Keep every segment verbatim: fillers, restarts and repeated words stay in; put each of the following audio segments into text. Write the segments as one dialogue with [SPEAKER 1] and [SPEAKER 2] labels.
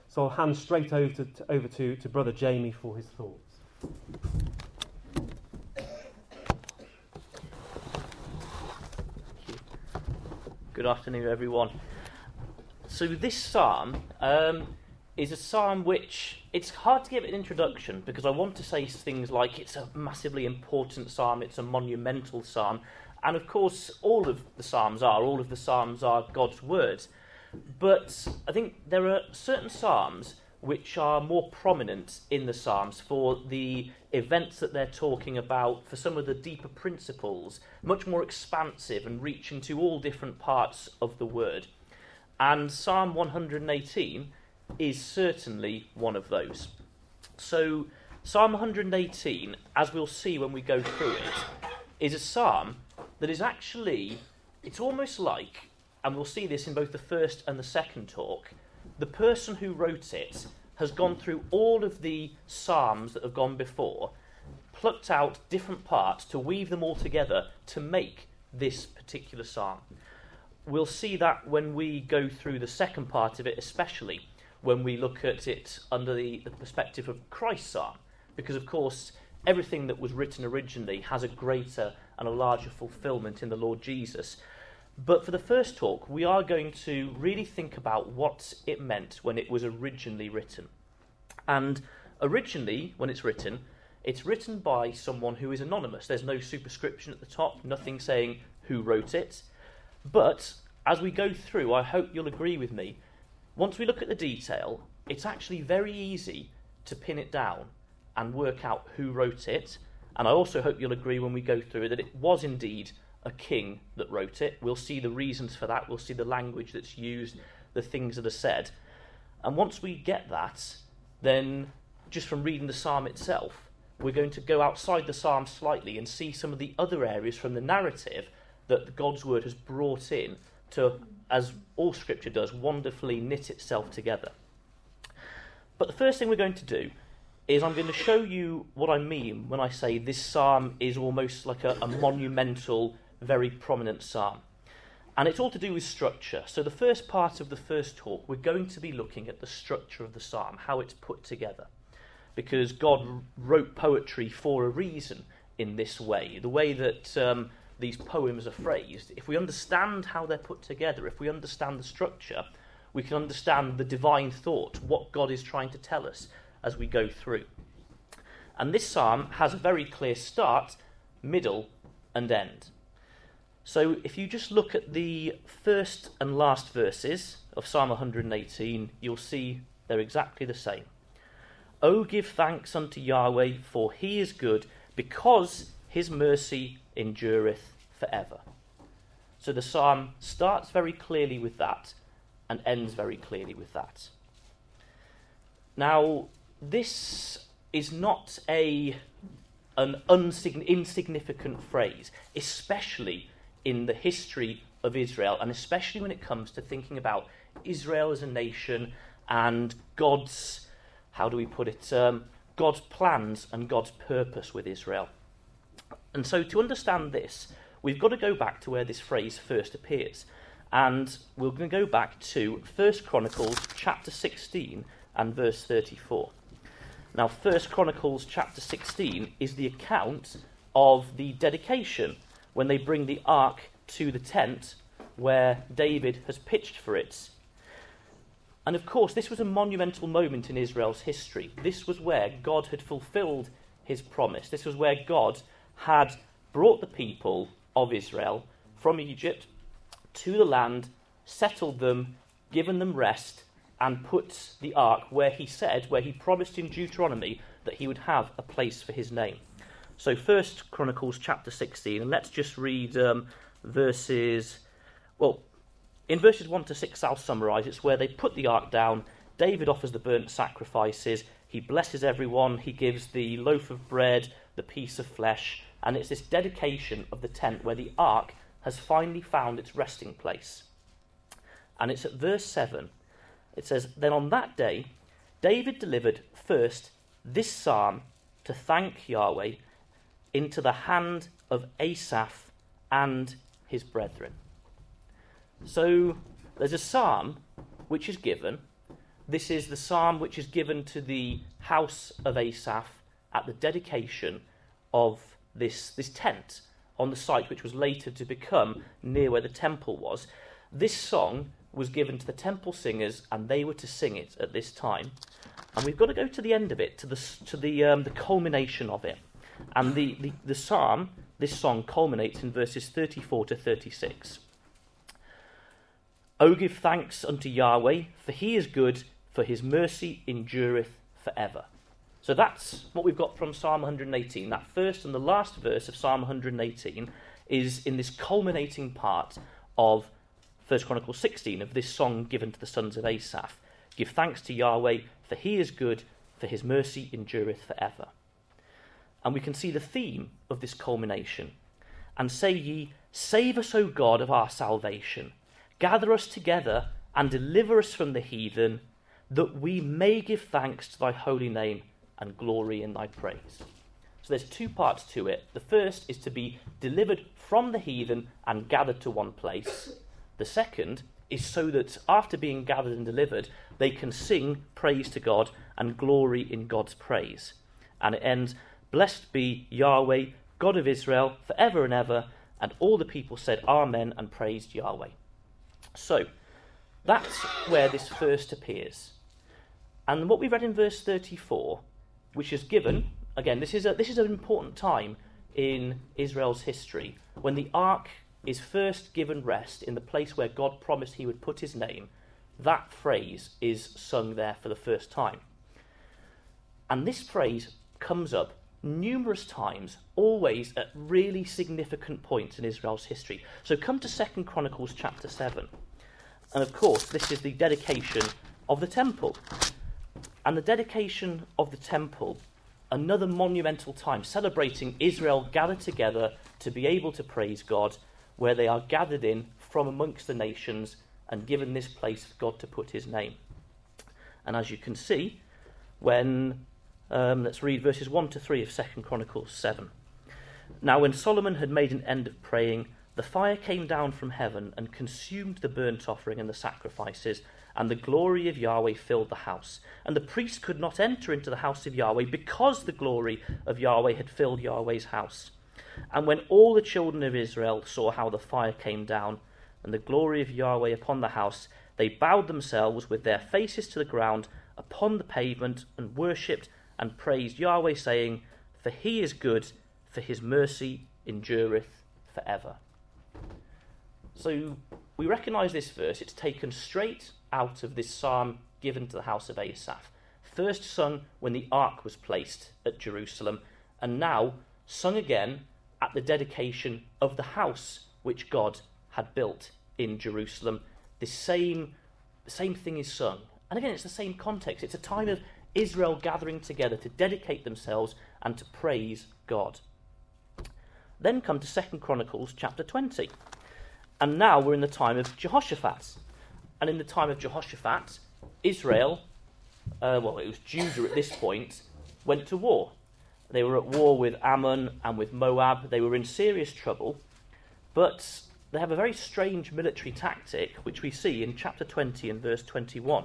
[SPEAKER 1] So I'll hand straight over to, to, over to, to Brother Jamie for his thoughts.
[SPEAKER 2] Good afternoon, everyone. So this psalm um, is a psalm which it's hard to give it an introduction because I want to say things like it's a massively important psalm, it's a monumental psalm, and of course all of the psalms are, all of the psalms are God's words. But I think there are certain psalms which are more prominent in the psalms for the events that they're talking about, for some of the deeper principles, much more expansive and reaching to all different parts of the word. And Psalm one hundred eighteen is certainly one of those. So Psalm one hundred eighteen, as we'll see when we go through it, is a psalm that is actually, it's almost like, and we'll see this in both the first and the second talk, the person who wrote it has gone through all of the psalms that have gone before, plucked out different parts to weave them all together to make this particular psalm. We'll see that when we go through the second part of it, especially when we look at it under the, the perspective of Christ's psalm, because of course everything that was written originally has a greater and a larger fulfillment in the Lord Jesus. But for the first talk, we are going to really think about what it meant when it was originally written. And originally, when it's written, it's written by someone who is anonymous. There's no superscription at the top, nothing saying who wrote it. But as we go through, I hope you'll agree with me, once we look at the detail, it's actually very easy to pin it down and work out who wrote it. And I also hope you'll agree when we go through that it was indeed a king that wrote it. We'll see the reasons for that. We'll see the language that's used, the things that are said. And once we get that, then just from reading the psalm itself, we're going to go outside the psalm slightly and see some of the other areas from the narrative that God's word has brought in to, as all scripture does, wonderfully knit itself together. But the first thing we're going to do is I'm going to show you what I mean when I say this psalm is almost like a, a monumental, very prominent psalm. And it's all to do with structure. So the first part of the first talk, we're going to be looking at the structure of the psalm, how it's put together. Because God wrote poetry for a reason in this way. The way that um, these poems are phrased, if we understand how they're put together, if we understand the structure, we can understand the divine thought, what God is trying to tell us as we go through. And this psalm has a very clear start, middle, and end. So if you just look at the first and last verses of Psalm one hundred eighteen, you'll see they're exactly the same. O give thanks unto Yahweh, for he is good, because his mercy endureth forever. So the psalm starts very clearly with that and ends very clearly with that. Now, this is not a an unsign- insignificant phrase, especially in the history of Israel, and especially when it comes to thinking about Israel as a nation and God's, how do we put it, um, God's plans and God's purpose with Israel. And so to understand this, we've got to go back to where this phrase first appears. And we're going to go back to First Chronicles chapter sixteen and verse thirty-four. Now, First Chronicles chapter sixteen is the account of the dedication when they bring the ark to the tent where David has pitched for it. And of course, this was a monumental moment in Israel's history. This was where God had fulfilled his promise. This was where God had brought the people of Israel from Egypt to the land, settled them, given them rest, and put the ark where he said, where he promised in Deuteronomy that he would have a place for his name. So First Chronicles chapter sixteen, and let's just read um, verses, well, in verses one to six I'll summarise. It's where they put the ark down, David offers the burnt sacrifices, he blesses everyone, he gives the loaf of bread, the piece of flesh, and it's this dedication of the tent where the ark has finally found its resting place. And it's at verse seven. It says, Then on that day, David delivered first this psalm to thank Yahweh into the hand of Asaph and his brethren. So there's a psalm which is given, This is the psalm which is given to the house of Asaph at the dedication of this, this tent on the site which was later to become near where the temple was. This song was given to the temple singers, and they were to sing it at this time. And we've got to go to the end of it, to the to the um, the culmination of it. And the, the, the psalm, this song, culminates in verses thirty-four to thirty-six. O give thanks unto Yahweh, for he is good, for his mercy endureth forever. So that's what we've got from Psalm one hundred eighteen. That first and the last verse of Psalm one hundred eighteen is in this culminating part of First Chronicles sixteen, of this song given to the sons of Asaph. Give thanks to Yahweh, for he is good, for his mercy endureth forever. And we can see the theme of this culmination. And say ye, save us, O God of our salvation. Gather us together and deliver us from the heathen, that we may give thanks to thy holy name and glory in thy praise. So there's two parts to it. The first is to be delivered from the heathen and gathered to one place. The second is so that after being gathered and delivered, they can sing praise to God and glory in God's praise. And it ends, blessed be Yahweh, God of Israel, forever and ever. And all the people said amen and praised Yahweh. So that's where this first appears. And what we read in verse thirty-four, which is given, again, this is a, this is an important time in Israel's history, when the ark is first given rest in the place where God promised he would put his name. That phrase is sung there for the first time. And this phrase comes up numerous times, always at really significant points in Israel's history. So come to Second Chronicles chapter seven. And of course, this is the dedication of the temple. And the dedication of the temple, another monumental time, celebrating Israel gathered together to be able to praise God, where they are gathered in from amongst the nations and given this place for God to put his name. And as you can see, when, um, let's read verses one to three of Second Chronicles seven. Now when Solomon had made an end of praying, the fire came down from heaven and consumed the burnt offering and the sacrifices, and the glory of Yahweh filled the house. And the priest could not enter into the house of Yahweh, because the glory of Yahweh had filled Yahweh's house. And when all the children of Israel saw how the fire came down, and the glory of Yahweh upon the house, they bowed themselves with their faces to the ground upon the pavement, and worshipped and praised Yahweh, saying, for he is good, for his mercy endureth forever. So we recognise this verse. It's taken straight out of this psalm given to the house of Asaph. First sung when the ark was placed at Jerusalem, and now sung again at the dedication of the house which God had built in Jerusalem. This same, the same thing is sung. And again, it's the same context. It's a time of Israel gathering together to dedicate themselves and to praise God. Then come to Second Chronicles chapter twenty. And now we're in the time of Jehoshaphat. And in the time of Jehoshaphat, Israel, uh, well, it was Judah at this point, went to war. They were at war with Ammon and with Moab. They were in serious trouble. But they have a very strange military tactic, which we see in chapter twenty and verse twenty-one.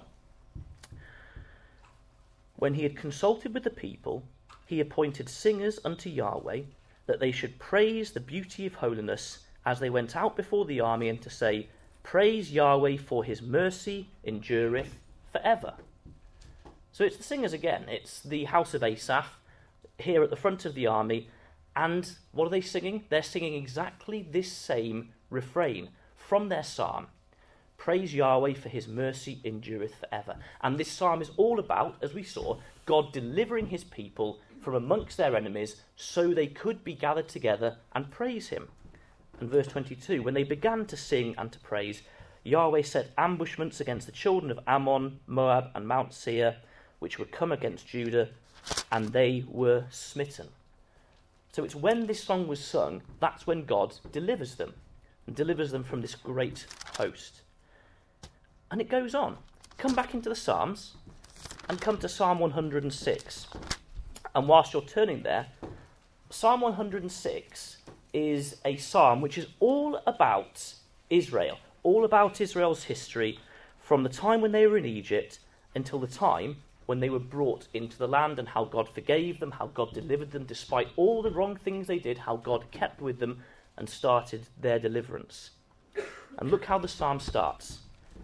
[SPEAKER 2] When he had consulted with the people, he appointed singers unto Yahweh, that they should praise the beauty of holiness as they went out before the army, and to say, praise Yahweh, for his mercy endureth forever. So it's the singers again. It's the house of Asaph here at the front of the army. And what are they singing? They're singing exactly this same refrain from their psalm. Praise Yahweh, for his mercy endureth forever. And this psalm is all about, as we saw, God delivering his people from amongst their enemies so they could be gathered together and praise him. And verse twenty-two, when they began to sing and to praise, Yahweh set ambushments against the children of Ammon, Moab, and Mount Seir, which would come against Judah, and they were smitten. So it's when this song was sung, that's when God delivers them, and delivers them from this great host. And it goes on. Come back into the Psalms, and come to Psalm one hundred six. And whilst you're turning there, Psalm one hundred six is a psalm which is all about Israel, all about Israel's history from the time when they were in Egypt until the time when they were brought into the land, and how God forgave them, how God delivered them despite all the wrong things they did, how God kept with them and started their deliverance. And look how the psalm starts.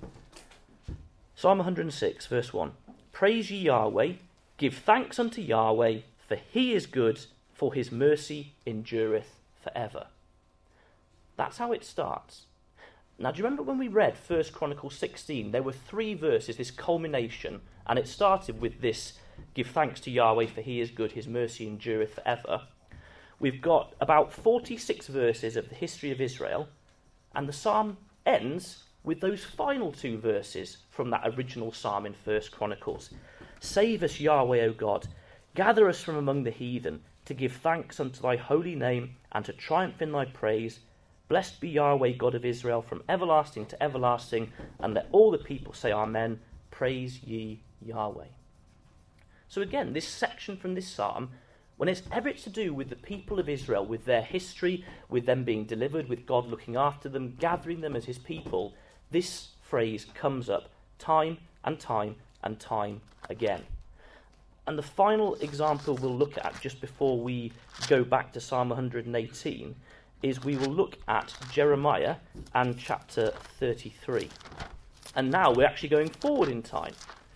[SPEAKER 2] Psalm one hundred six, verse one. Praise ye Yahweh, give thanks unto Yahweh, for he is good, for his mercy endureth forever. That's how it starts. Now, do you remember when we read First Chronicles sixteen? There were three verses, this culmination, and it started with this, give thanks to Yahweh, for he is good, his mercy endureth forever. We've got about forty-six verses of the history of Israel, and the psalm ends with those final two verses from that original psalm in First Chronicles. Save us, Yahweh, O God, gather us from among the heathen, to give thanks unto thy holy name, and to triumph in thy praise. Blessed be Yahweh, God of Israel, from everlasting to everlasting, and let all the people say Amen. Praise ye Yahweh. So again, this section from this psalm, whenever it's to do with the people of Israel, with their history, with them being delivered, with God looking after them, gathering them as his people, this phrase comes up time and time and time again. And the final example we'll look at just before we go back to Psalm one hundred eighteen is we will look at Jeremiah and chapter thirty-three. And now we're actually going forward in time.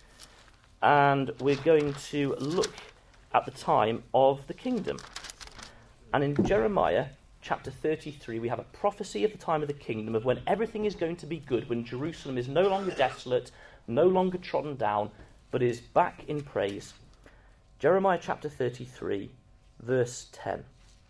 [SPEAKER 2] And we're going to look at the time of the kingdom. And in Jeremiah chapter thirty-three, we have a prophecy of the time of the kingdom, of when everything is going to be good, when Jerusalem is no longer desolate, no longer trodden down, but is back in praise. Jeremiah chapter thirty-three, verse ten.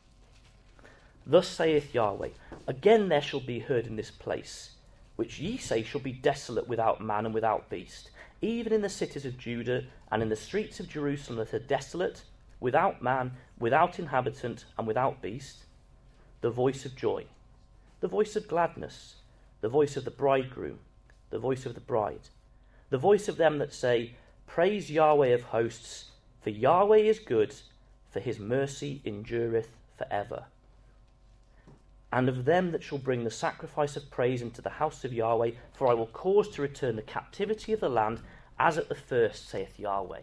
[SPEAKER 2] Thus saith Yahweh, again there shall be heard in this place, which ye say shall be desolate without man and without beast, even in the cities of Judah and in the streets of Jerusalem that are desolate, without man, without inhabitant, and without beast, the voice of joy, the voice of gladness, the voice of the bridegroom, the voice of the bride, the voice of them that say, Praise Yahweh of hosts, for Yahweh is good, for his mercy endureth forever. And of them that shall bring the sacrifice of praise into the house of Yahweh, for I will cause to return the captivity of the land, as at the first, saith Yahweh.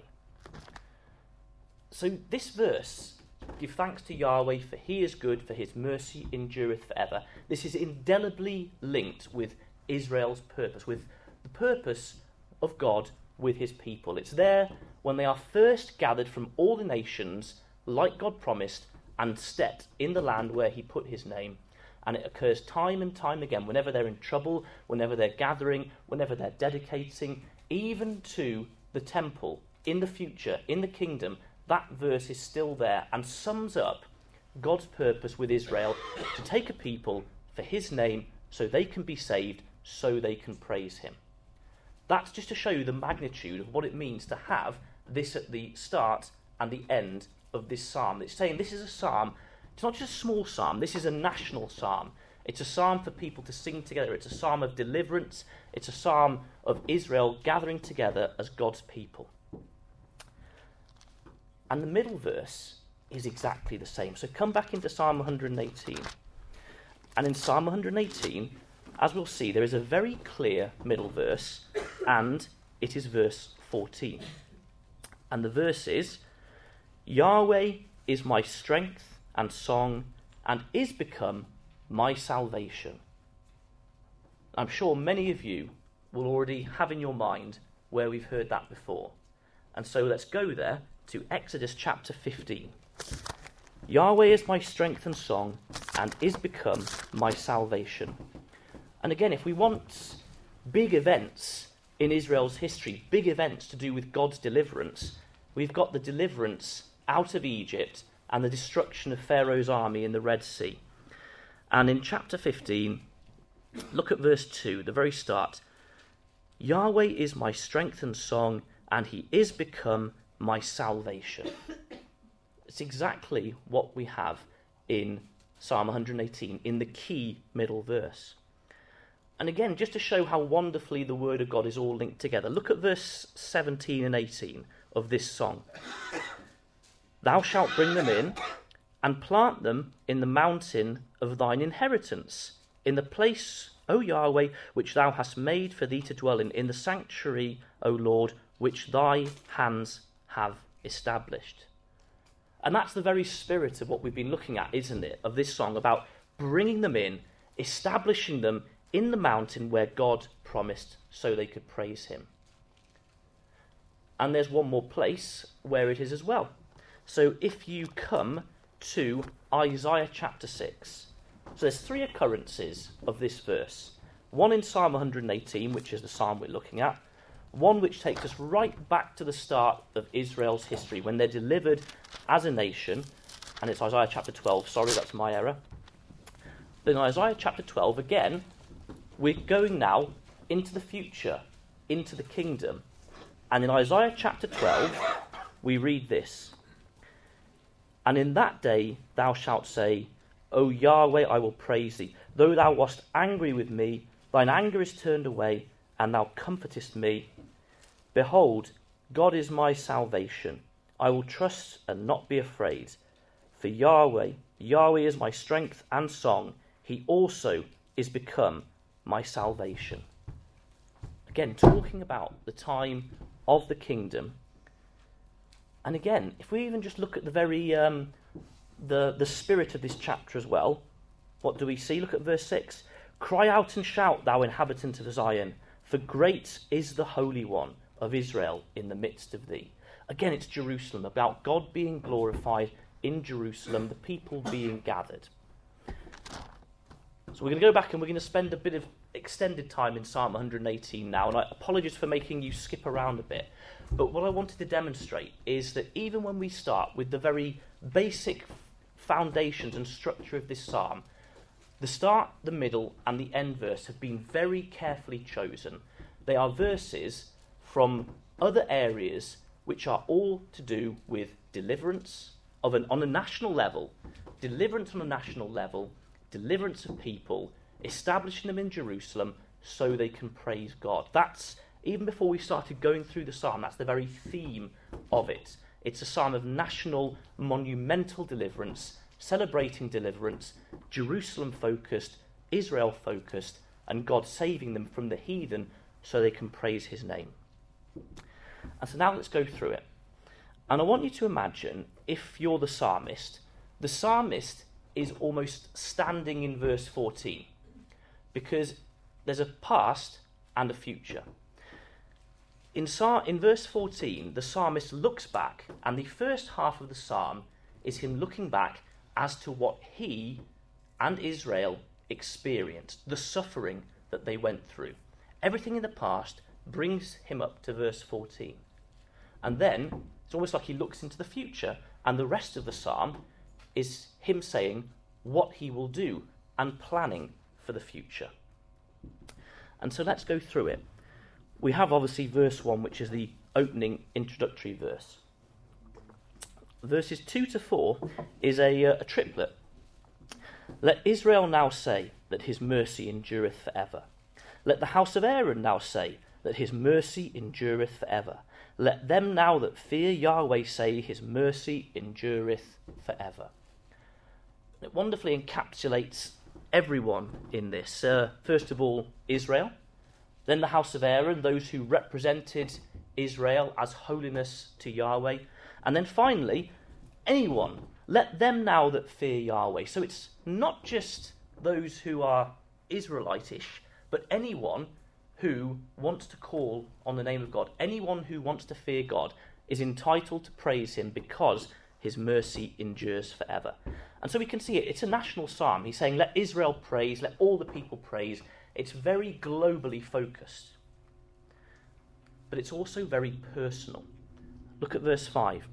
[SPEAKER 2] So this verse, give thanks to Yahweh, for he is good, for his mercy endureth forever. This is indelibly linked with Israel's purpose, with the purpose of God with his people. It's there when they are first gathered from all the nations, like God promised, and stepped in the land where he put his name. And it occurs time and time again, whenever they're in trouble, whenever they're gathering, whenever they're dedicating, even to the temple in the future, in the kingdom. That verse is still there and sums up God's purpose with Israel to take a people for his name so they can be saved, so they can praise him. That's just to show you the magnitude of what it means to have this at the start and the end of this psalm. It's saying this is a psalm. It's not just a small psalm, this is a national psalm. It's a psalm for people to sing together. It's a psalm of deliverance. It's a psalm of Israel gathering together as God's people. And the middle verse is exactly the same. So come back into Psalm one hundred eighteen. And in Psalm one hundred eighteen, as we'll see, there is a very clear middle verse, and it is verse fourteen. And the verse is, Yahweh is my strength and song, and is become my salvation. I'm sure many of you will already have in your mind where we've heard that before. And so let's go there to Exodus chapter fifteen. Yahweh is my strength and song, and is become my salvation. And again, if we want big events in Israel's history, big events to do with God's deliverance, we've got the deliverance out of Egypt and the destruction of Pharaoh's army in the Red Sea. And in chapter fifteen, look at verse two, the very start. Yahweh is my strength and song, and he is become my salvation. It's exactly what we have in Psalm one hundred eighteen, in the key middle verse. And again, just to show how wonderfully the word of God is all linked together, look at verse seventeen and eighteen of this song. Thou shalt bring them in, and plant them in the mountain of thine inheritance, in the place, O Yahweh, which thou hast made for thee to dwell in, in the sanctuary, O Lord, which thy hands have established. And that's the very spirit of what we've been looking at, isn't it, of this song, about bringing them in, establishing them in the mountain where God promised so they could praise him. And there's one more place where it is as well. So if you come to Isaiah chapter six, so there's three occurrences of this verse. One in Psalm one hundred eighteen, which is the psalm we're looking at. One which takes us right back to the start of Israel's history, when they're delivered as a nation. And it's Isaiah chapter twelve. Sorry, that's my error. But in Isaiah chapter twelve, again, we're going now into the future, into the kingdom. And in Isaiah chapter twelve, we read this. And in that day thou shalt say, O Yahweh, I will praise thee. Though thou wast angry with me, thine anger is turned away, and thou comfortest me. Behold, God is my salvation. I will trust and not be afraid. For Yahweh, Yahweh is my strength and song. He also is become my salvation. Again, talking about the time of the kingdom. And again, if we even just look at the very um, the the spirit of this chapter as well, what do we see? Look at verse six. Cry out and shout, thou inhabitant of Zion, for great is the Holy One of Israel in the midst of thee. Again, it's Jerusalem, about God being glorified in Jerusalem, the people being gathered. So we're going to go back and we're going to spend a bit of extended time in Psalm one hundred eighteen now, and I apologise for making you skip around a bit. But what I wanted to demonstrate is that even when we start with the very basic foundations and structure of this psalm, the start, the middle, and the end verse have been very carefully chosen. They are verses from other areas which are all to do with deliverance of an, on a national level, deliverance on a national level, deliverance of people, establishing them in Jerusalem so they can praise God. That's, even before we started going through the psalm, that's the very theme of it. It's a psalm of national, monumental deliverance, celebrating deliverance, Jerusalem-focused, Israel-focused, and God saving them from the heathen so they can praise his name. And so now let's go through it. And I want you to imagine, if you're the psalmist, the psalmist is almost standing in verse fourteen, because there's a past and a future. In, Psalm, in verse fourteen, the psalmist looks back, and the first half of the psalm is him looking back as to what he and Israel experienced, the suffering that they went through. Everything in the past brings him up to verse fourteen. And then it's almost like he looks into the future, and the rest of the psalm is him saying what he will do and planning for the future. And so let's go through it. We have obviously verse one, which is the opening introductory verse. Verses two to four is a, uh, a triplet. Let Israel now say that his mercy endureth forever. Let the house of Aaron now say that his mercy endureth forever. Let them now that fear Yahweh say his mercy endureth forever. It wonderfully encapsulates everyone in this. Uh, first of all, Israel. Then the house of Aaron, those who represented Israel as holiness to Yahweh. And then finally, anyone. Let them now that fear Yahweh. So it's not just those who are Israelitish, but anyone who wants to call on the name of God, anyone who wants to fear God, is entitled to praise him because his mercy endures forever. And so we can see it. It's a national psalm. He's saying, let Israel praise, let all the people praise. It's very globally focused. But it's also very personal. Look at verse five.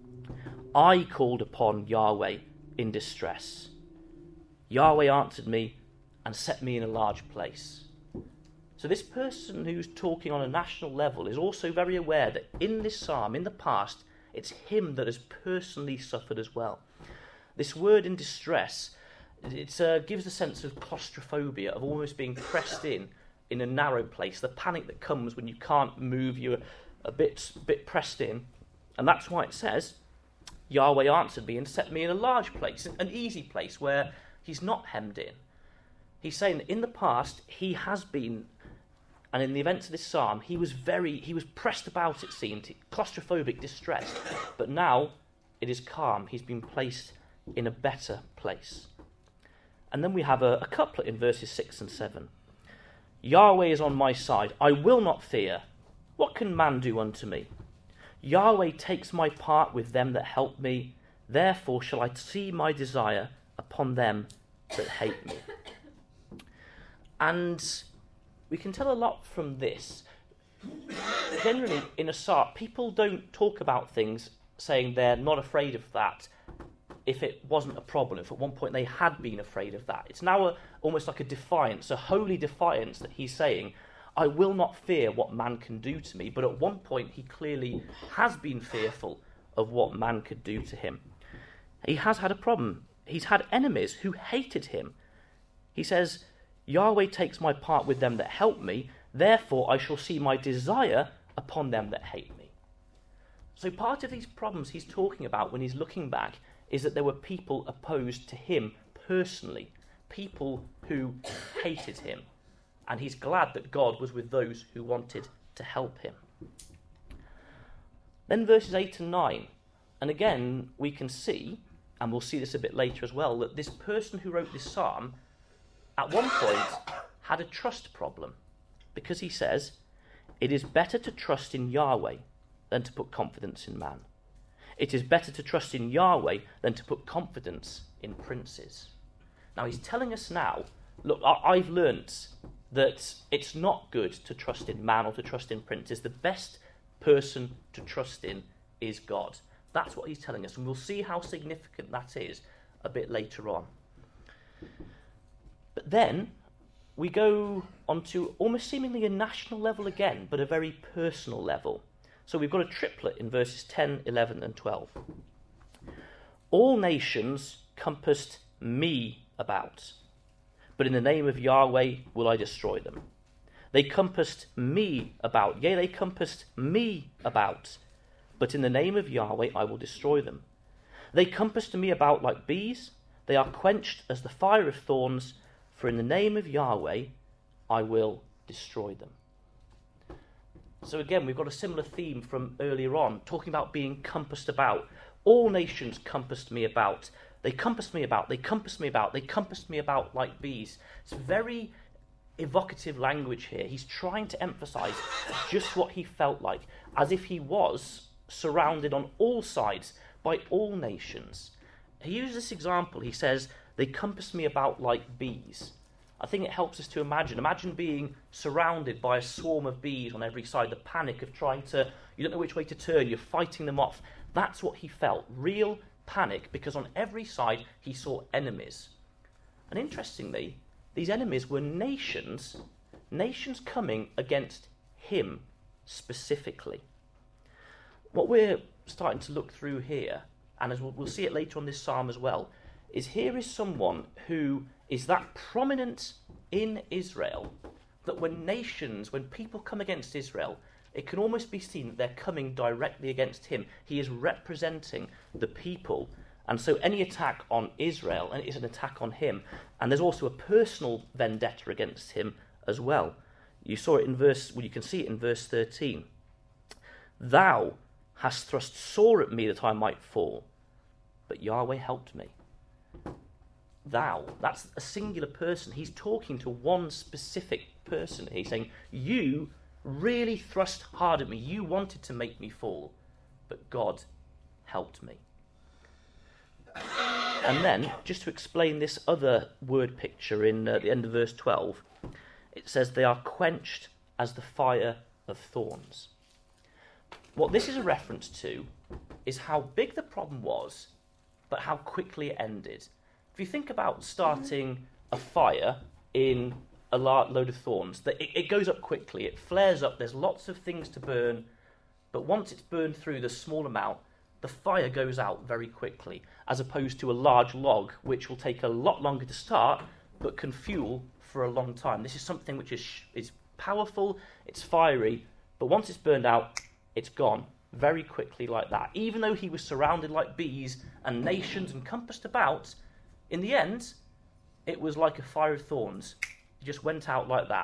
[SPEAKER 2] I called upon Yahweh in distress. Yahweh answered me and set me in a large place. So this person who's talking on a national level is also very aware that in this psalm, in the past, it's him that has personally suffered as well. This word in distress, it uh, gives a sense of claustrophobia, of almost being pressed in, in a narrow place, the panic that comes when you can't move, you're a bit, bit pressed in. And that's why it says, Yahweh answered me and set me in a large place, an easy place where he's not hemmed in. He's saying that in the past, he has been And in the events of this psalm, he was very, he was pressed about, it seemed, claustrophobic, distressed. But now it is calm. He's been placed in a better place. And then we have a, a couplet in verses six and seven. Yahweh is on my side. I will not fear. What can man do unto me? Yahweh takes my part with them that help me. Therefore shall I see my desire upon them that hate me. And we can tell a lot from this. Generally, in a psalm, people don't talk about things saying they're not afraid of that if it wasn't a problem, if at one point they had been afraid of that. It's now a, almost like a defiance, a holy defiance that he's saying, I will not fear what man can do to me. But at one point he clearly has been fearful of what man could do to him. He has had a problem. He's had enemies who hated him. He says, Yahweh takes my part with them that help me, therefore I shall see my desire upon them that hate me. So part of these problems he's talking about when he's looking back is that there were people opposed to him personally, people who hated him. And he's glad that God was with those who wanted to help him. Then verses eight and nine. And again, we can see, and we'll see this a bit later as well, that this person who wrote this psalm at one point had a trust problem, because he says, it is better to trust in Yahweh than to put confidence in man. It is better to trust in Yahweh than to put confidence in princes. Now he's telling us now, look, I've learnt that it's not good to trust in man or to trust in princes. The best person to trust in is God. That's what he's telling us, and we'll see how significant that is a bit later on. But then we go on to almost seemingly a national level again, but a very personal level. So we've got a triplet in verses ten, eleven and twelve. All nations compassed me about, but in the name of Yahweh will I destroy them. They compassed me about, yea, they compassed me about, but in the name of Yahweh I will destroy them. They compassed me about like bees, they are quenched as the fire of thorns, for in the name of Yahweh I will destroy them. So again, we've got a similar theme from earlier on, talking about being compassed about. All nations compassed me about. They compassed me about, they compassed me about, they compassed me about like bees. It's very evocative language here. He's trying to emphasize just what he felt like, as if he was surrounded on all sides by all nations. He uses this example. He says, they compassed me about like bees. I think it helps us to imagine. Imagine being surrounded by a swarm of bees on every side, the panic of trying to, you don't know which way to turn, you're fighting them off. That's what he felt, real panic, because on every side he saw enemies. And interestingly, these enemies were nations, nations coming against him specifically. What we're starting to look through here, and as we'll, we'll see it later on this psalm as well, is here is someone who is that prominent in Israel that when nations, when people come against Israel, it can almost be seen that they're coming directly against him. He is representing the people. And so any attack on Israel is an attack on him. And there's also a personal vendetta against him as well. You saw it in verse, well, you can see it in verse thirteen. Thou hast thrust sore at me that I might fall, but Yahweh helped me. Thou, that's a singular person. He's talking to one specific person. He's saying, you really thrust hard at me. You wanted to make me fall, but God helped me. And then, just to explain this other word picture in uh, the end of verse twelve, it says, they are quenched as the fire of thorns. What this is a reference to is how big the problem was, but how quickly it ended. If you think about starting a fire in a load of thorns, it, it goes up quickly, it flares up, there's lots of things to burn, but once it's burned through the small amount, the fire goes out very quickly, as opposed to a large log, which will take a lot longer to start, but can fuel for a long time. This is something which is is powerful, it's fiery, but once it's burned out, it's gone very quickly like that. Even though he was surrounded like bees and nations encompassed about, in the end, it was like a fire of thorns. It just went out like that.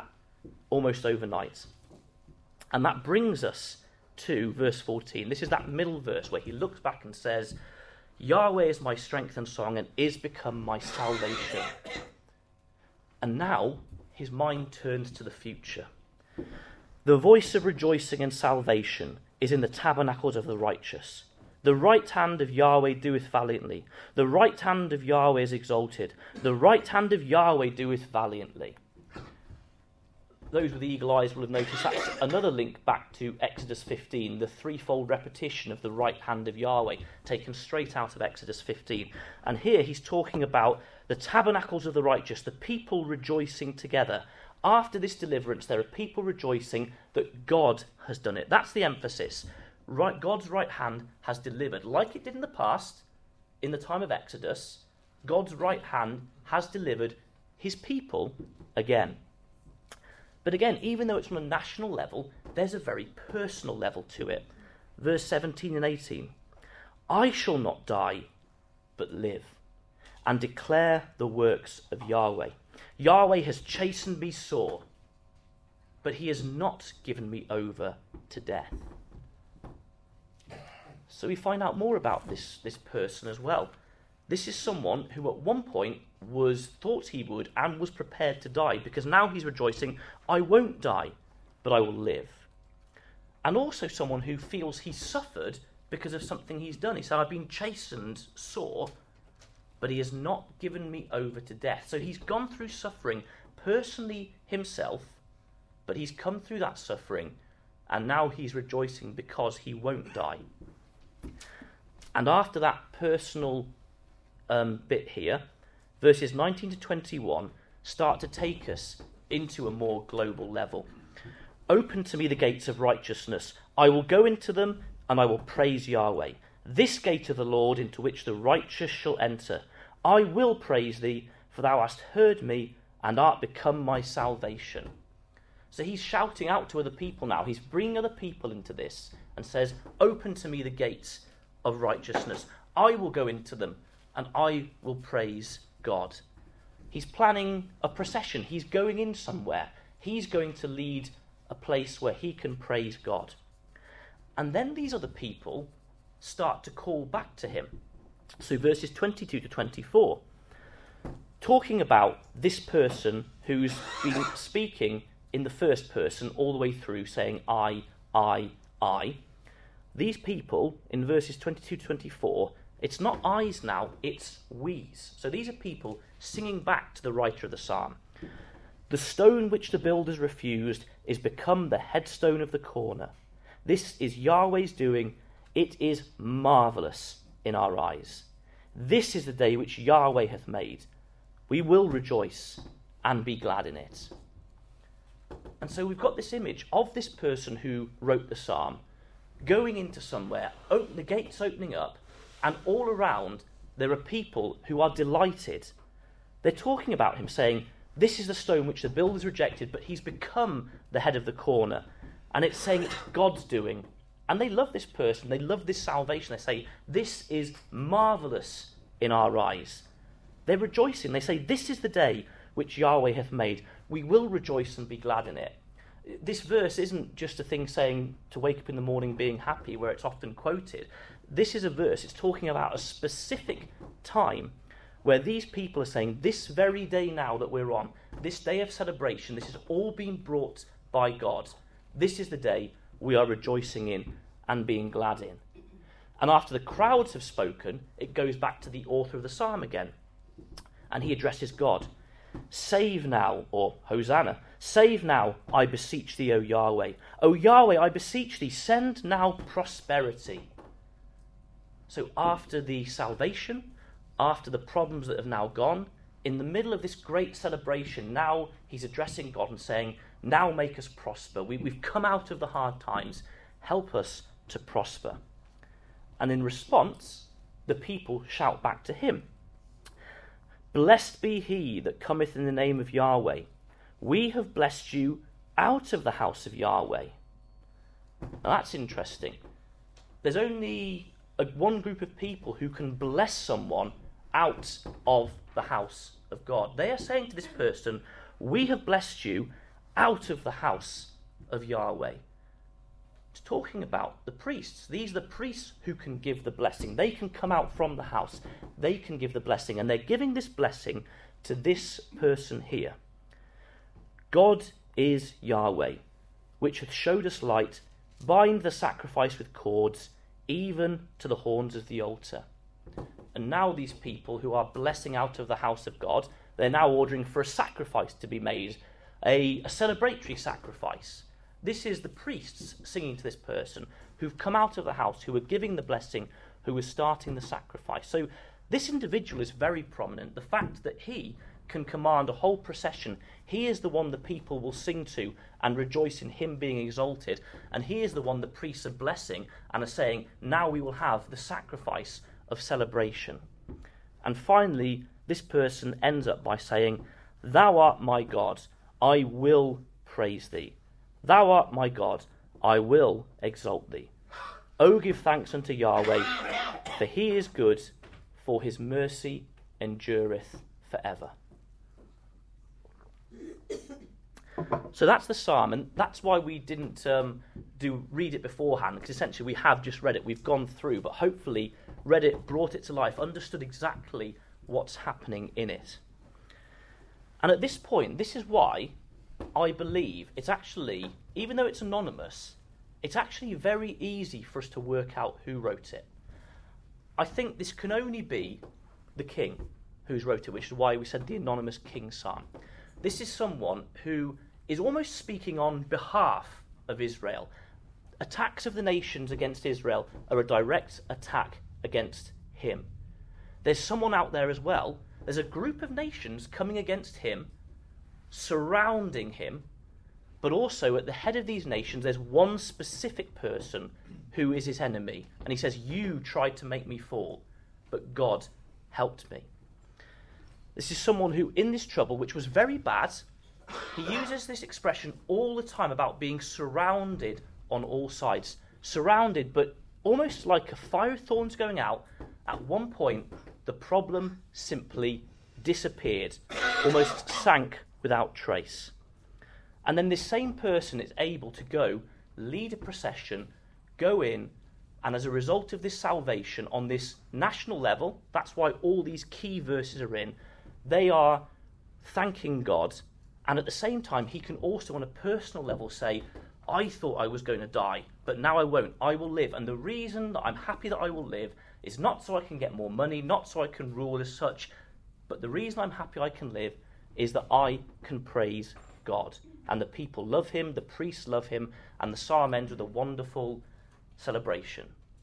[SPEAKER 2] almost overnight. And that brings us to verse fourteen. This is that middle verse where he looks back and says, Yahweh is my strength and song and is become my salvation. And now his mind turns to the future. The voice of rejoicing and salvation is in the tabernacles of the righteous. The right hand of Yahweh doeth valiantly. The right hand of Yahweh is exalted. The right hand of Yahweh doeth valiantly. Those with eagle eyes will have noticed that's another link back to Exodus fifteen, the threefold repetition of the right hand of Yahweh, taken straight out of Exodus fifteen. And here he's talking about the tabernacles of the righteous, the people rejoicing together. After this deliverance, there are people rejoicing that God has done it. That's the emphasis. Right, God's right hand has delivered, like it did in the past, in the time of Exodus. God's right hand has delivered his people again. But again, even though it's on a national level, there's a very personal level to it. Verse seventeen and eighteen. I shall not die, but live, and declare the works of Yahweh. Yahweh has chastened me sore, but he has not given me over to death. So we find out more about this, this person as well. This is someone who at one point was thought he would and was prepared to die, because now he's rejoicing, I won't die, but I will live. And also someone who feels he's suffered because of something he's done. He said, I've been chastened sore, but he has not given me over to death. So he's gone through suffering personally himself, but he's come through that suffering, and now he's rejoicing because he won't die. And after that personal um, bit here, verses nineteen to twenty-one start to take us into a more global level. Open to me the gates of righteousness. I will go into them, and I will praise Yahweh. This gate of the Lord into which the righteous shall enter. I will praise thee, for thou hast heard me, and art become my salvation. So he's shouting out to other people now. He's bringing other people into this and says, open to me the gates of righteousness. I will go into them, and I will praise God. He's planning a procession. He's going in somewhere. He's going to lead a place where he can praise God. And then these other people start to call back to him. So verses twenty-two to twenty-four, talking about this person who's been speaking in the first person all the way through, saying I, I, I. These people, in verses twenty-two to twenty-four, it's not I's now, it's we's. So these are people singing back to the writer of the psalm. The stone which the builders refused is become the headstone of the corner. This is Yahweh's doing. It is marvellous in our eyes. This is the day which Yahweh hath made. We will rejoice and be glad in it. And so we've got this image of this person who wrote the psalm going into somewhere, open, the gates opening up, and all around there are people who are delighted. They're talking about him, saying, this is the stone which the builders rejected, but he's become the head of the corner. And it's saying it's God's doing. And they love this person. They love this salvation. They say, this is marvellous in our eyes. They're rejoicing. They say, this is the day which Yahweh hath made. We will rejoice and be glad in it. This verse isn't just a thing saying to wake up in the morning being happy, where it's often quoted. This is a verse. It's talking about a specific time where these people are saying, this very day now that we're on, this day of celebration, this has all been brought by God. This is the day we are rejoicing in and being glad in. And after the crowds have spoken, it goes back to the author of the psalm again. And he addresses God. Save now, or Hosanna, save now, I beseech thee, O Yahweh. O Yahweh, I beseech thee, send now prosperity. So after the salvation, after the problems that have now gone, in the middle of this great celebration, now he's addressing God and saying, now make us prosper. We, we've come out of the hard times. Help us to prosper. And in response, the people shout back to him. Blessed be he that cometh in the name of Yahweh. We have blessed you out of the house of Yahweh. Now that's interesting. There's only a, one group of people who can bless someone out of the house of God. They are saying to this person, we have blessed you out of the house of Yahweh. It's talking about the priests. These are the priests who can give the blessing. They can come out from the house. They can give the blessing. And they're giving this blessing to this person here. God is Yahweh, which hath showed us light. Bind the sacrifice with cords, even to the horns of the altar. And now these people who are blessing out of the house of God, they're now ordering for a sacrifice to be made, a, a celebratory sacrifice. This is the priests singing to this person who've come out of the house, who are giving the blessing, who are starting the sacrifice. So this individual is very prominent. The fact that he can command a whole procession, he is the one the people will sing to and rejoice in him being exalted, and he is the one the priests are blessing and are saying, now we will have the sacrifice of celebration. And finally, this person ends up by saying, thou art my God, I will praise thee. Thou art my God, I will exalt thee. O give thanks unto Yahweh, for he is good, for his mercy endureth forever. So that's the psalm, and that's why we didn't um, do read it beforehand, because essentially we have just read it, we've gone through, but hopefully read it, brought it to life, understood exactly what's happening in it. And at this point, this is why I believe it's actually, even though it's anonymous, it's actually very easy for us to work out who wrote it. I think this can only be the king who's wrote it, which is why we said the anonymous king psalm. This is someone who is almost speaking on behalf of Israel. Attacks of the nations against Israel are a direct attack against him. There's someone out there as well. There's a group of nations coming against him, surrounding him, but also at the head of these nations there's one specific person who is his enemy. And he says, you tried to make me fall, but God helped me. This is someone who, in this trouble, which was very bad, he uses this expression all the time about being surrounded on all sides. Surrounded, but almost like a fire of thorns going out. At one point, the problem simply disappeared, almost sank without trace. And then this same person is able to go, lead a procession, go in, and as a result of this salvation on this national level, that's why all these key verses are in, they are thanking God, and at the same time he can also on a personal level say, I thought I was going to die, but now I won't, I will live, and the reason that I'm happy that I will live is not so I can get more money, not so I can rule as such, but the reason I'm happy I can live is that I can praise God. And the people love him, the priests love him, and the psalm ends with a wonderful celebration.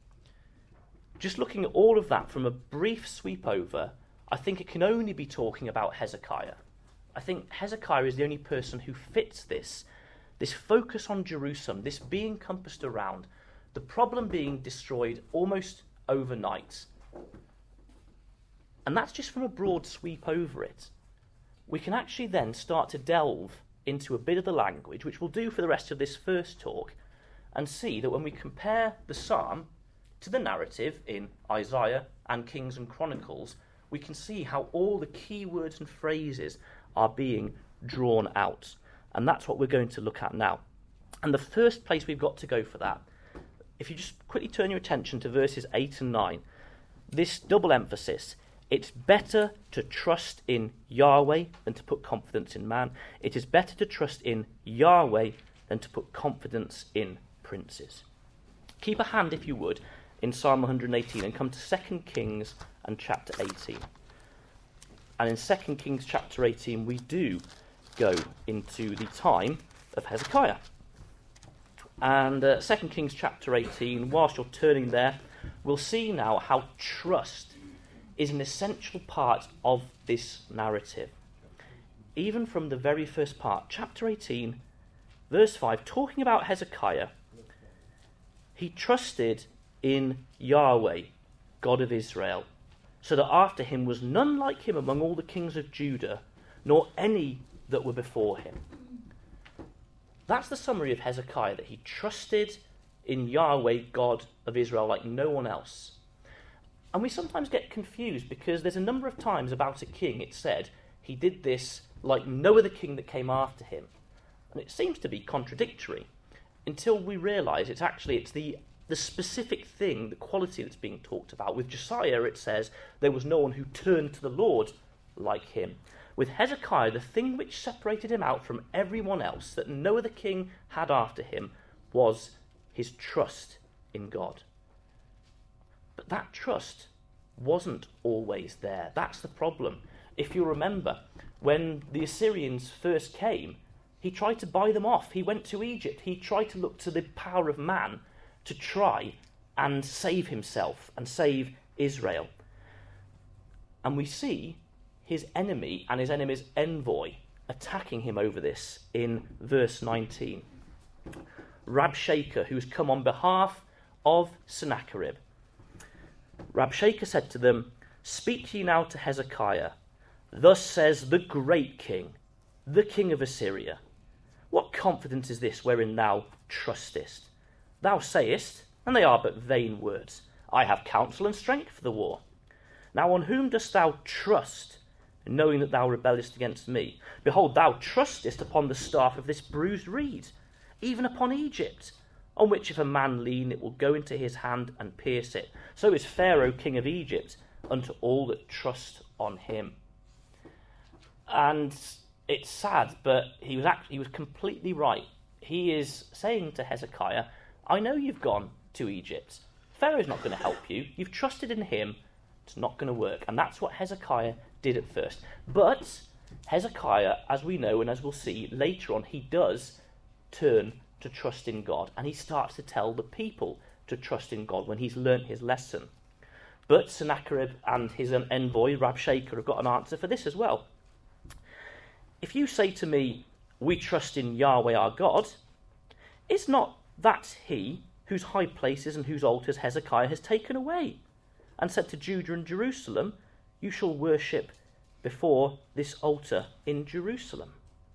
[SPEAKER 2] Just looking at all of that from a brief sweep over, I think it can only be talking about Hezekiah. I think Hezekiah is the only person who fits this, this focus on Jerusalem, this being compassed around, the problem being destroyed almost overnight. And that's just from a broad sweep over it. We can actually then start to delve into a bit of the language, which we'll do for the rest of this first talk, and see that when we compare the psalm to the narrative in Isaiah and Kings and Chronicles, we can see how all the key words and phrases are being drawn out. And that's what we're going to look at now. And the first place we've got to go for that, if you just quickly turn your attention to verses eight and nine, this double emphasis, it's better to trust in Yahweh than to put confidence in man. It is better to trust in Yahweh than to put confidence in princes. Keep a hand, if you would, in Psalm one hundred eighteen and come to Second Kings and chapter eighteen. And in Second Kings chapter eighteen, we do go into the time of Hezekiah. And uh, Second Kings chapter eighteen, whilst you're turning there, we'll see now how trust is an essential part of this narrative. Even from the very first part, chapter eighteen, verse five, talking about Hezekiah, he trusted in Yahweh, God of Israel, so that after him was none like him among all the kings of Judah, nor any that were before him. That's the summary of Hezekiah, that he trusted in Yahweh, God of Israel, like no one else. And we sometimes get confused because there's a number of times about a king it said he did this like no other king that came after him. And it seems to be contradictory until we realise it's actually it's the, the specific thing, the quality that's being talked about. With Josiah, it says there was no one who turned to the Lord like him. With Hezekiah, the thing which separated him out from everyone else that no other king had after him was his trust in God. But that trust wasn't always there. That's the problem. If you remember, when the Assyrians first came, he tried to buy them off. He went to Egypt. He tried to look to the power of man to try and save himself and save Israel. And we see his enemy and his enemy's envoy attacking him over this in verse nineteen. Rabshakeh, who's come on behalf of Sennacherib. Rabshakeh said to them, "Speak ye now to Hezekiah. Thus says the great king, the king of Assyria. What confidence is this wherein thou trustest? Thou sayest, and they are but vain words, I have counsel and strength for the war. Now on whom dost thou trust, knowing that thou rebellest against me? Behold, thou trustest upon the staff of this bruised reed, even upon Egypt, on which if a man lean, it will go into his hand and pierce it. So is Pharaoh king of Egypt unto all that trust on him." And it's sad, but he was actually, he was completely right. He is saying to Hezekiah, I know you've gone to Egypt. Pharaoh's not going to help you. You've trusted in him. It's not going to work. And that's what Hezekiah did at first. But Hezekiah, as we know and as we'll see later on, he does turn to trust in God. And he starts to tell the people to trust in God when he's learnt his lesson. But Sennacherib and his envoy, Rabshakeh, have got an answer for this as well. If you say to me, we trust in Yahweh our God, is not that he whose high places and whose altars Hezekiah has taken away, and said to Judah and Jerusalem, you shall worship before this altar in Jerusalem?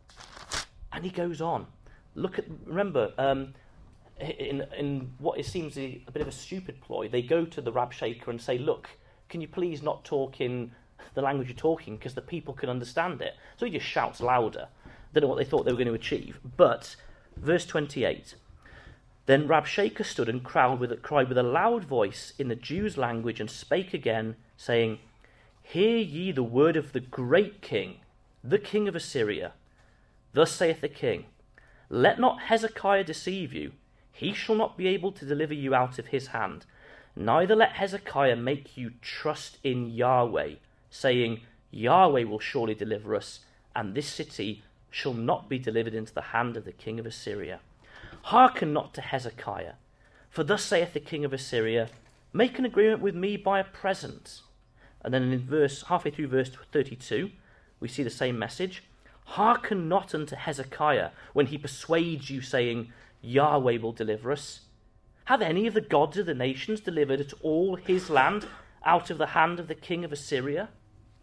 [SPEAKER 2] And he goes on. Look at, remember, um, in, in what it seems a, a bit of a stupid ploy, they go to the Rabshakeh and say, look, can you please not talk in the language you're talking, because the people can understand it. So he just shouts louder. Don't know what they thought they were going to achieve. But, verse twenty-eight, then Rabshakeh stood and cried with, a, cried with a loud voice in the Jews' language and spake again, saying, Hear ye the word of the great king, the king of Assyria. Thus saith the king, Let not Hezekiah deceive you. He shall not be able to deliver you out of his hand. Neither let Hezekiah make you trust in Yahweh, saying, Yahweh will surely deliver us, and this city shall not be delivered into the hand of the king of Assyria. Hearken not to Hezekiah, for thus saith the king of Assyria, Make an agreement with me by a present. And then in verse halfway through verse thirty-two, we see the same message. Hearken not unto Hezekiah when he persuades you, saying, Yahweh will deliver us. Have any of the gods of the nations delivered at all his land out of the hand of the king of Assyria?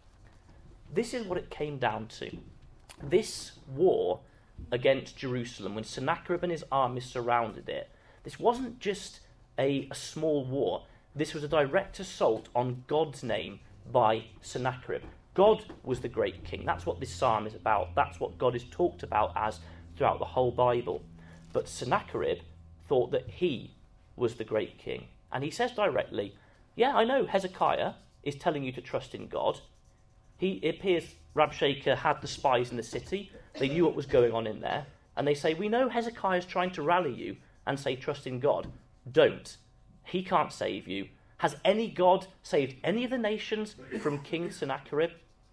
[SPEAKER 2] This is what it came down to. This war against Jerusalem, when Sennacherib and his armies surrounded it, this wasn't just a, a small war. This was a direct assault on God's name by Sennacherib. God was the great king. That's what this psalm is about. That's what God is talked about as throughout the whole Bible. But Sennacherib thought that he was the great king. And he says directly, yeah, I know Hezekiah is telling you to trust in God. He, it appears Rabshakeh had the spies in the city. They knew what was going on in there. And they say, we know Hezekiah is trying to rally you and say trust in God. Don't. He can't save you. Has any God saved any of the nations from King Sennacherib?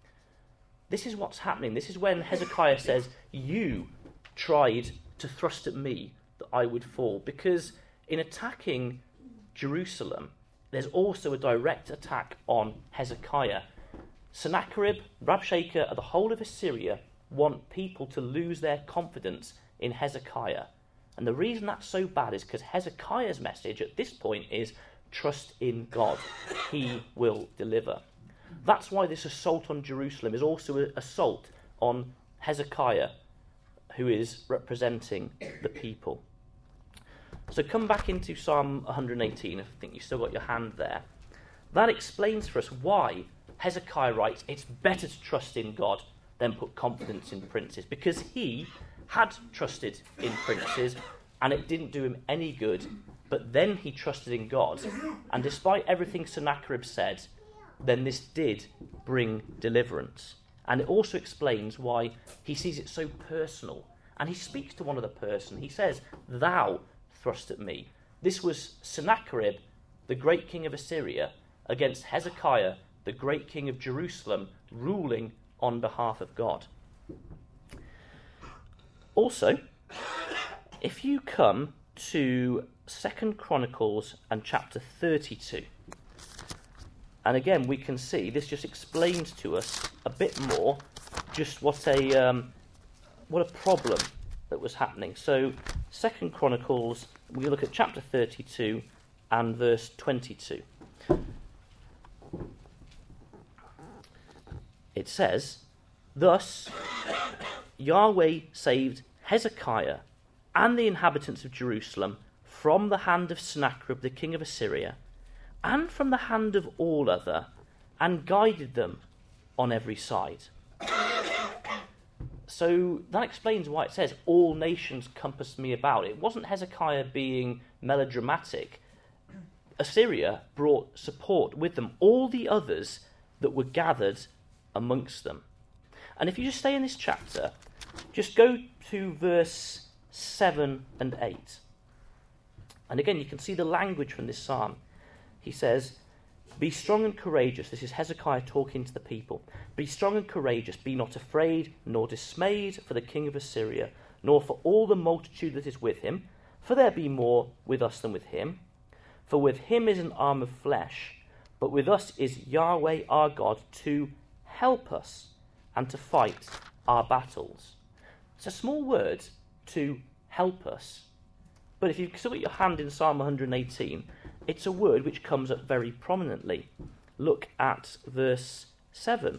[SPEAKER 2] This is what's happening. This is when Hezekiah says, you tried to thrust at me that I would fall. Because in attacking Jerusalem, there's also a direct attack on Hezekiah. Sennacherib, Rabshakeh, and the whole of Assyria want people to lose their confidence in Hezekiah. And the reason that's so bad is because Hezekiah's message at this point is trust in God. He will deliver. That's why this assault on Jerusalem is also an assault on Hezekiah, who is representing the people. So come back into Psalm one hundred eighteen. I think you've still got your hand there. That explains for us why Hezekiah writes, it's better to trust in God than put confidence in princes, because he had trusted in princes, and it didn't do him any good. But then he trusted in God, and despite everything Sennacherib said, then this did bring deliverance. And it also explains why he sees it so personal. And he speaks to one other person. He says, "Thou thrust at me." This was Sennacherib, the great king of Assyria, against Hezekiah, the great king of Jerusalem, ruling on behalf of God. Also, if you come to Second Chronicles and chapter thirty-two, and again we can see this just explains to us a bit more just what a um, what a problem that was happening. So Second Chronicles, we look at chapter thirty-two and verse twenty-two. It says, "Thus Yahweh saved Hezekiah and the inhabitants of Jerusalem from the hand of Sennacherib the king of Assyria, and from the hand of all other, and guided them on every side." So that explains why it says, "All nations compassed me about." It wasn't Hezekiah being melodramatic. Assyria brought support with them, all the others that were gathered amongst them. And if you just stay in this chapter, just go to verse seven and eight. And again, you can see the language from this psalm. He says, "Be strong and courageous." This is Hezekiah talking to the people. "Be strong and courageous. Be not afraid nor dismayed for the king of Assyria, nor for all the multitude that is with him. For there be more with us than with him. For with him is an arm of flesh, but with us is Yahweh our God to help us and to fight our battles." It's a small word, to help us. But if you still got your hand in Psalm one hundred eighteen, it's a word which comes up very prominently. Look at verse seven.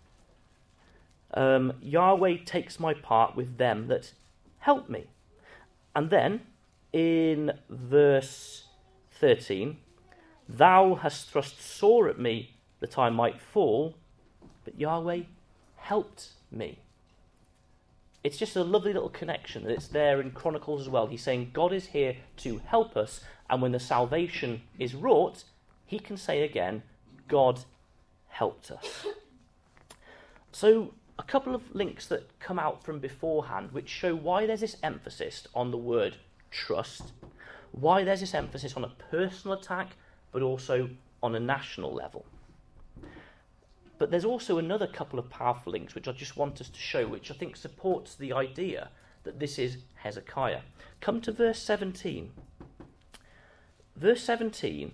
[SPEAKER 2] Um, "Yahweh takes my part with them that help me." And then in verse thirteen, "Thou hast thrust sore at me that I might fall, but Yahweh helped me." It's just a lovely little connection that it's there in Chronicles as well. He's saying God is here to help us, and when the salvation is wrought, he can say again, God helped us. So a couple of links that come out from beforehand which show why there's this emphasis on the word trust, why there's this emphasis on a personal attack, but also on a national level. But there's also another couple of powerful links which I just want us to show, which I think supports the idea that this is Hezekiah. Come to verse seventeen. Verse seventeen,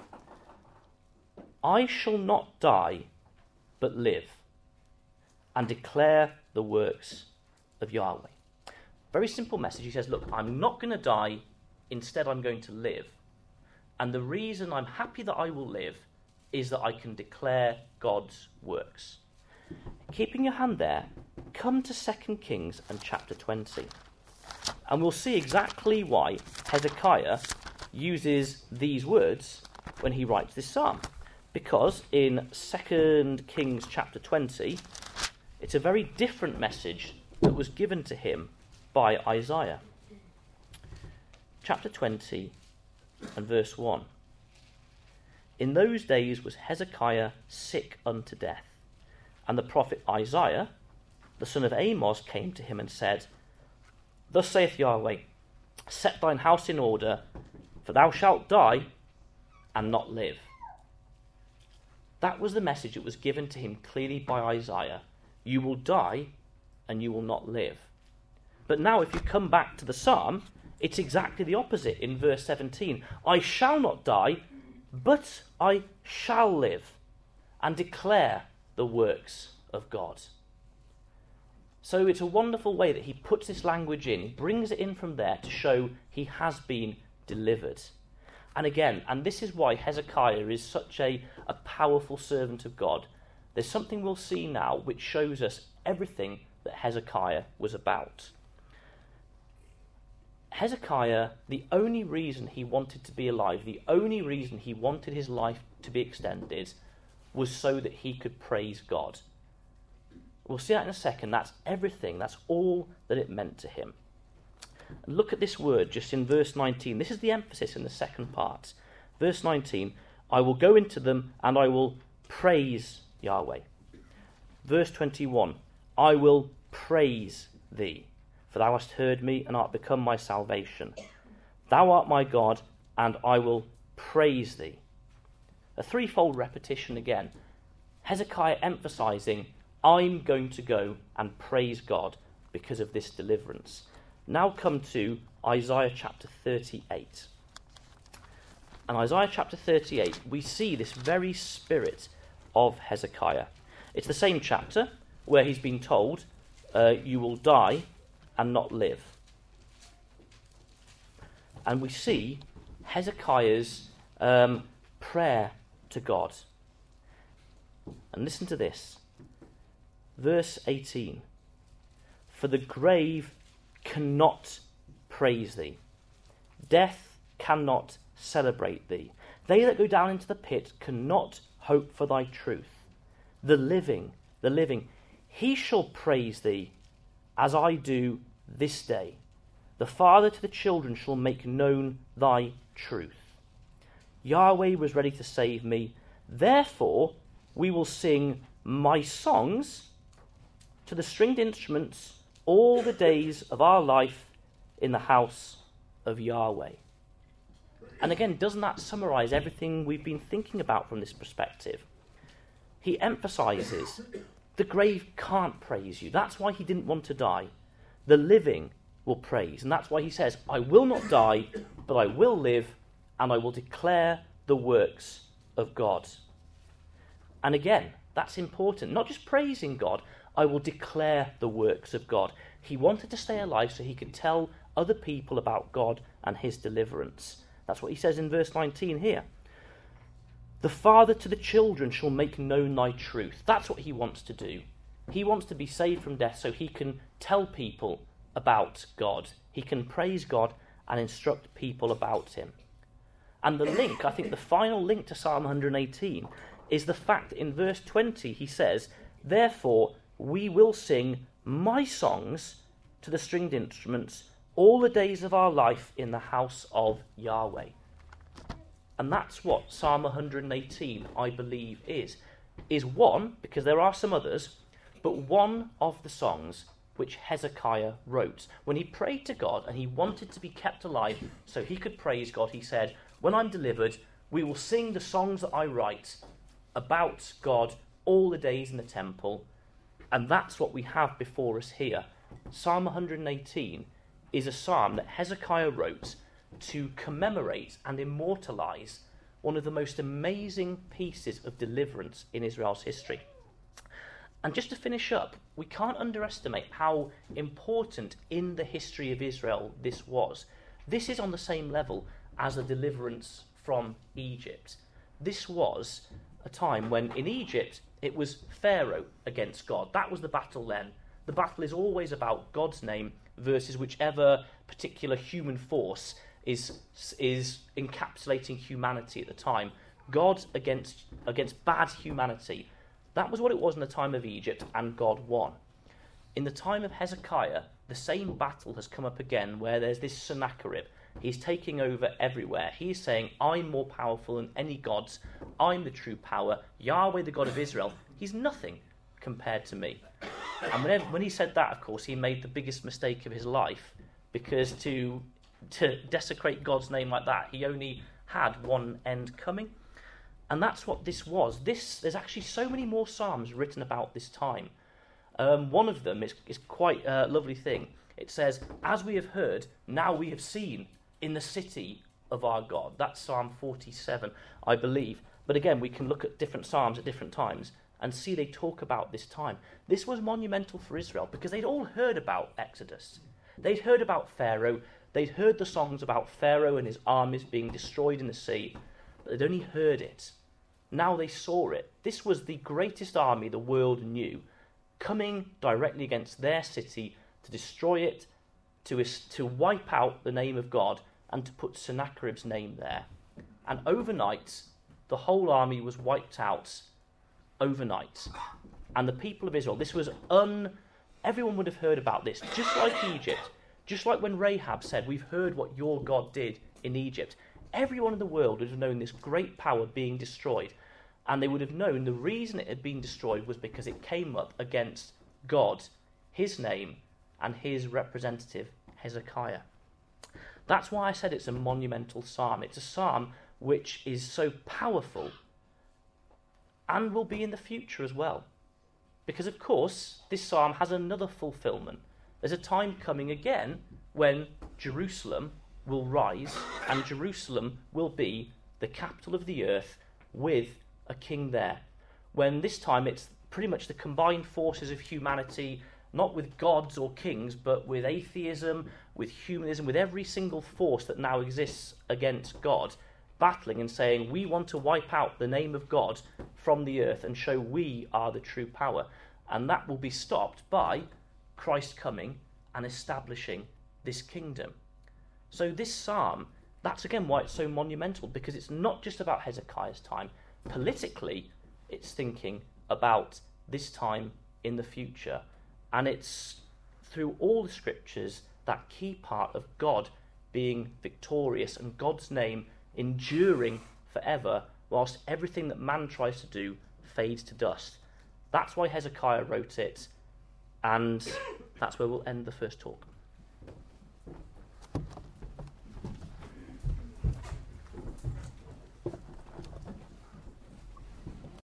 [SPEAKER 2] "I shall not die, but live, and declare the works of Yahweh." Very simple message. He says, look, I'm not going to die, instead I'm going to live. And the reason I'm happy that I will live is that I can declare God's works. Keeping your hand there, come to Second Kings and chapter twenty. And we'll see exactly why Hezekiah uses these words when he writes this psalm. Because in Second Kings chapter twenty, it's a very different message that was given to him by Isaiah. Chapter twenty and verse one. "In those days was Hezekiah sick unto death, and the prophet Isaiah, the son of Amos, came to him and said, Thus saith Yahweh, set thine house in order, for thou shalt die and not live." That was the message that was given to him clearly by Isaiah. You will die and you will not live. But now if you come back to the psalm, it's exactly the opposite in verse seventeen. "I shall not die, but I shall live and declare the works of God." So it's a wonderful way that he puts this language in. He brings it in from there to show he has been delivered. And again, and this is why Hezekiah is such a, a powerful servant of God. There's something we'll see now which shows us everything that Hezekiah was about. Hezekiah, the only reason he wanted to be alive, the only reason he wanted his life to be extended, was so that he could praise God. We'll see that in a second. That's everything. That's all that it meant to him. And look at this word just in verse nineteen. This is the emphasis in the second part. Verse nineteen, I will go into them and I will praise Yahweh. Verse twenty-one, I will praise thee, for thou hast heard me and art become my salvation. Thou art my God, and I will praise thee. A threefold repetition again. Hezekiah emphasizing, I'm going to go and praise God because of this deliverance. Now come to Isaiah chapter thirty-eight. And Isaiah chapter thirty-eight, we see this very spirit of Hezekiah. It's the same chapter where he's been told, uh, you will die and not live. And we see Hezekiah's um, prayer to God. And listen to this. Verse eighteen. For the grave cannot praise thee. Death cannot celebrate thee. They that go down into the pit cannot hope for thy truth. The living, the living, he shall praise thee as I do this day. The father to the children shall make known thy truth. Yahweh was ready to save me. Therefore, we will sing my songs to the stringed instruments all the days of our life in the house of Yahweh. And again, doesn't that summarize everything we've been thinking about from this perspective? He emphasizes the grave can't praise you. That's why he didn't want to die. The living will praise. And that's why he says, I will not die, but I will live, and I will declare the works of God. And again, that's important. Not just praising God, I will declare the works of God. He wanted to stay alive so he could tell other people about God and his deliverance. That's what he says in verse nineteen here. The father to the children shall make known thy truth. That's what he wants to do. He wants to be saved from death so he can tell people about God. He can praise God and instruct people about him. And the link, I think the final link to Psalm one hundred eighteen, is the fact that in verse twenty he says, therefore we will sing my songs to the stringed instruments all the days of our life in the house of Yahweh. And that's what Psalm one hundred eighteen, I believe, is. Is one, because there are some others, but one of the songs which Hezekiah wrote. When he prayed to God and he wanted to be kept alive so he could praise God, he said, when I'm delivered, we will sing the songs that I write about God all the days in the temple. And that's what we have before us here. Psalm one hundred eighteen is a psalm that Hezekiah wrote to commemorate and immortalize one of the most amazing pieces of deliverance in Israel's history. And just to finish up, we can't underestimate how important in the history of Israel this was. This is on the same level as the deliverance from Egypt. This was a time when in Egypt it was Pharaoh against God. That was the battle then. The battle is always about God's name versus whichever particular human force is is encapsulating humanity at the time. God against against bad humanity. That was what it was in the time of Egypt, and God won. In the time of Hezekiah, the same battle has come up again, where there's this Sennacherib. He's taking over everywhere. He's saying, I'm more powerful than any gods. I'm the true power. Yahweh, the God of Israel, he's nothing compared to me. And whenever, when he said that, of course, he made the biggest mistake of his life, because to to desecrate God's name like that, he only had one end coming. And that's what this was. This There's actually so many more psalms written about this time. Um, one of them is, is quite a lovely thing. It says, as we have heard, now we have seen in the city of our God. That's Psalm forty-seven, I believe. But again, we can look at different psalms at different times and see they talk about this time. This was monumental for Israel because they'd all heard about Exodus. They'd heard about Pharaoh. They'd heard the songs about Pharaoh and his armies being destroyed in the sea. But they'd only heard it. Now they saw it. This was the greatest army the world knew, coming directly against their city to destroy it, to, to wipe out the name of God, and to put Sennacherib's name there. And overnight, the whole army was wiped out overnight. and the people of Israel. This was un... Everyone would have heard about this, just like Egypt. Just like when Rahab said, we've heard what your God did in Egypt. Everyone in the world would have known this great power being destroyed. And they would have known the reason it had been destroyed was because it came up against God, his name, and his representative, Hezekiah. That's why I said it's a monumental psalm. It's a psalm which is so powerful and will be in the future as well. Because, of course, this psalm has another fulfillment. There's a time coming again when Jerusalem will rise and Jerusalem will be the capital of the earth with a king there. When this time it's pretty much the combined forces of humanity, not with gods or kings, but with atheism, with humanism, with every single force that now exists against God, battling and saying, we want to wipe out the name of God from the earth and show we are the true power. And that will be stopped by Christ coming and establishing this kingdom. So this psalm, that's again why it's so monumental, because it's not just about Hezekiah's time. Politically, it's thinking about this time in the future. And it's through all the scriptures that key part of God being victorious and God's name enduring forever, whilst everything that man tries to do fades to dust. That's why Hezekiah wrote it, and that's where we'll end the first talk.